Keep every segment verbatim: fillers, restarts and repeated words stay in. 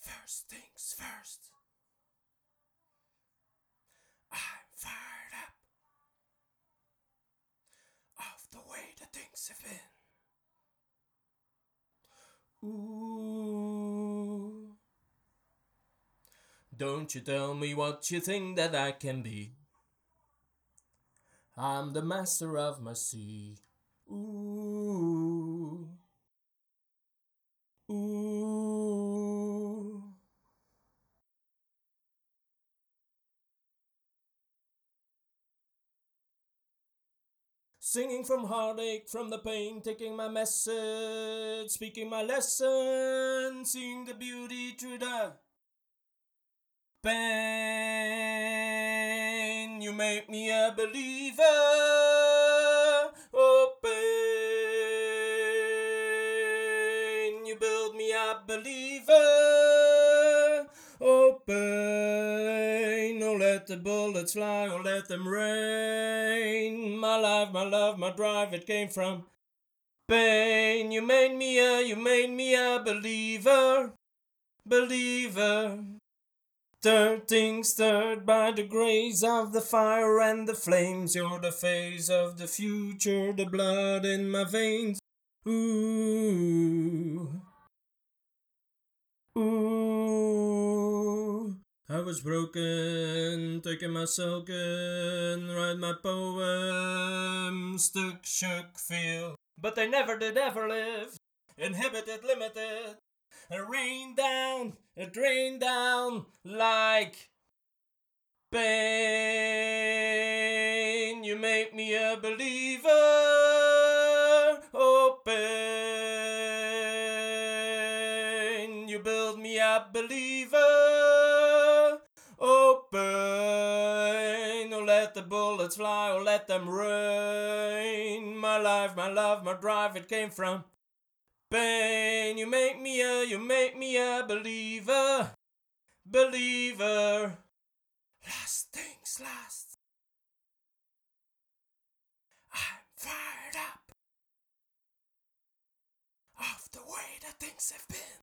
First things first, I'm fired up of the way the things have been. Ooh, don't you tell me what you think that I can be. I'm the master of my sea. Ooh, ooh. Singing from heartache, from the pain, taking my message, speaking my lesson, seeing the beauty through the pain. You make me a believer. Oh, pain. You build me a believer. Oh, pain. Oh, let the bullets fly, oh, let them rain. My life, my love, my drive, it came from pain. You made me a, you made me a believer. Believer. Stirred things stirred by the grace of the fire and the flames. You're the face of the future, the blood in my veins. Ooh, ooh. I was broken, taking my soaking, write my poem, stuck, shook, feel. But they never did ever live, inhibited, limited. It rained down, it rained down like pain. You make me a believer. Oh, pain. You build me a believer. Oh, pain. Oh, let the bullets fly, oh, let them rain. My life, my love, my drive, it came from pain. You make me a, you make me a believer. Believer. Last things last. I'm fired up of the way that things have been.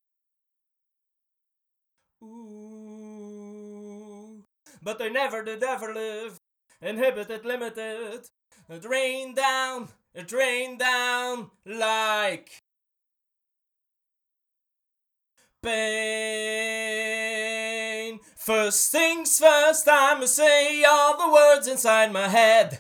Ooh, but they never did ever live. Inhibited, limited. It rained down, it rained down like pain. First things first, I'ma say all the words inside my head.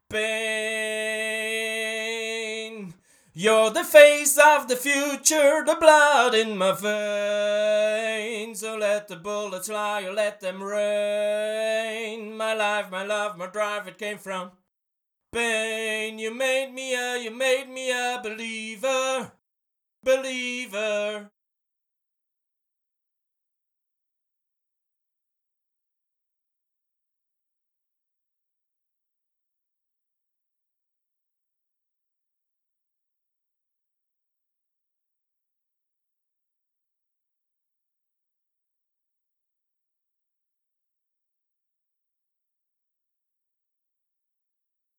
Pain. You're the face of the future, the blood in my veins. So let the bullets fly, or let them rain. My life, my love, my drive, it came from pain. You made me a, you made me a believer. Believer.